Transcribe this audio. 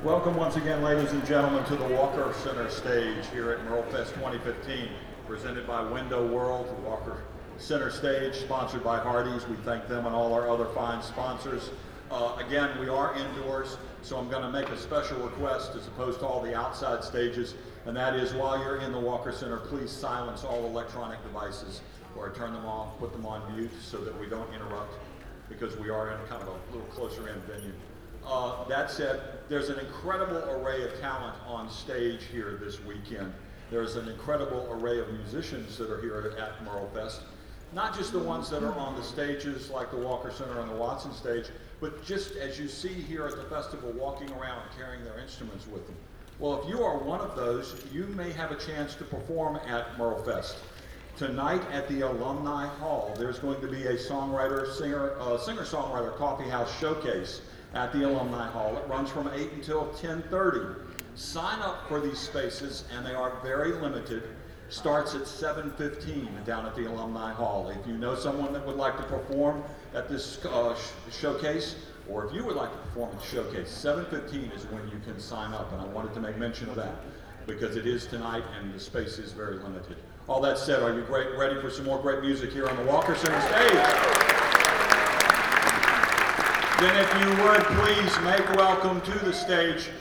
Welcome once again, ladies and gentlemen, to the Walker Center stage here at MerleFest 2015, presented by Window World. The Walker Center stage, sponsored by Hardee's. We thank them and all our other fine sponsors. Again, we are indoors, so I'm going to make a special request as opposed to all the outside stages, and that is while you're in the Walker Center, please silence all electronic devices or turn them off, put them on mute so that we don't interrupt, because we are in kind of a little closer in venue. That said, there's an incredible array of talent on stage here this weekend. There's an incredible array of musicians that are here at MerleFest. Not just the ones that are on the stages like the Walker Center and the Watson stage, but just as you see here at the festival, walking around carrying their instruments with them. Well, if you are one of those, you may have a chance to perform at MerleFest. Tonight at the Alumni Hall, there's going to be a singer-songwriter coffee house showcase at the Alumni Hall. It runs from 8 until 10:30. Sign up for these spaces, and they are very limited. Starts at 7:15 down at the Alumni Hall. If you know someone that would like to perform at this showcase, or if you would like to perform at the showcase, 7:15 is when you can sign up, and I wanted to make mention of that because it is tonight and the space is very limited. All that said, are you ready for some more great music here on the Walker Center stage? Then if you would, please make welcome to the stage